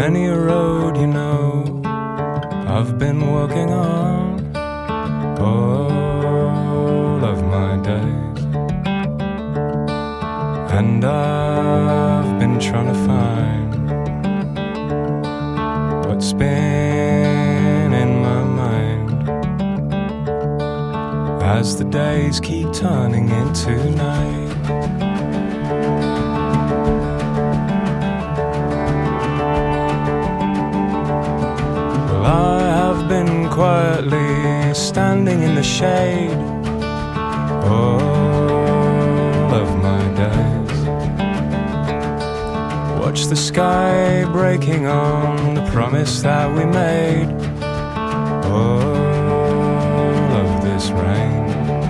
many a road, you know, I've been walking on all of my days, and I've been trying to find what's been in my mind as the days keep turning into night. I have been quietly standing in the shade all of my days. Watch the sky breaking on the promise that we made. All of this rain,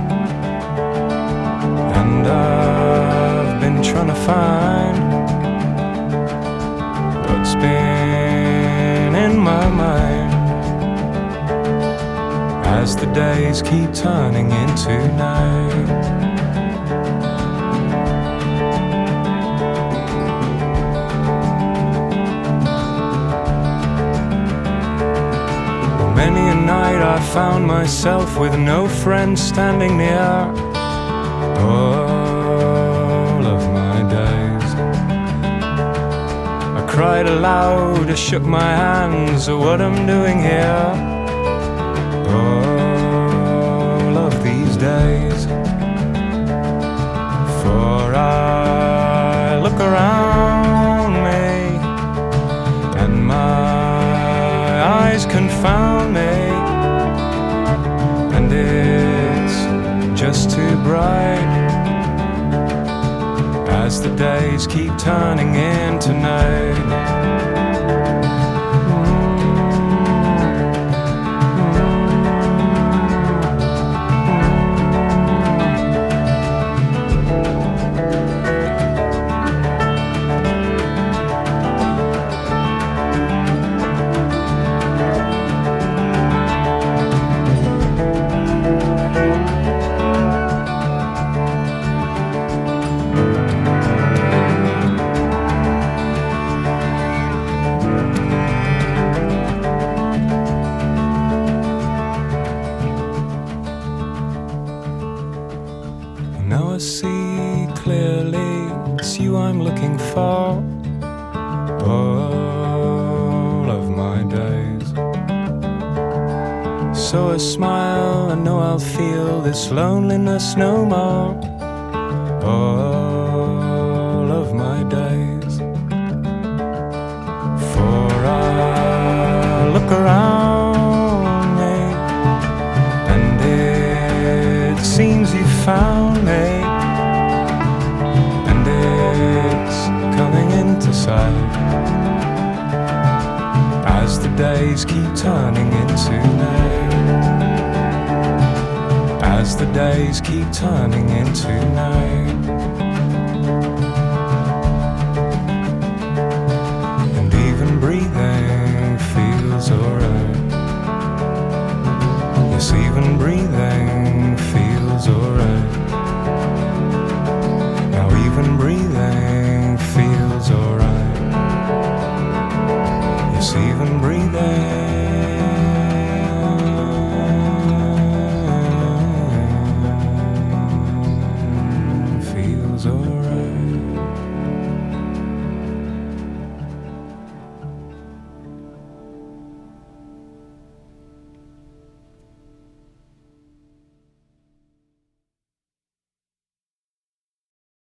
and I've been trying to find what's been in my mind as the days keep turning into night. Many a night I found myself with no friend standing near all of my days. I cried aloud, I shook my hands at what I'm doing here all of these days. For I look around me and my eyes confound me, and it's just too bright as the days keep turning into night. Now I see clearly it's you I'm looking for all of my days. So I smile, I know I'll feel this loneliness no more all of my days. For I look around me and it seems you found me, and it's coming into sight as the days keep turning into night, as the days keep turning into night.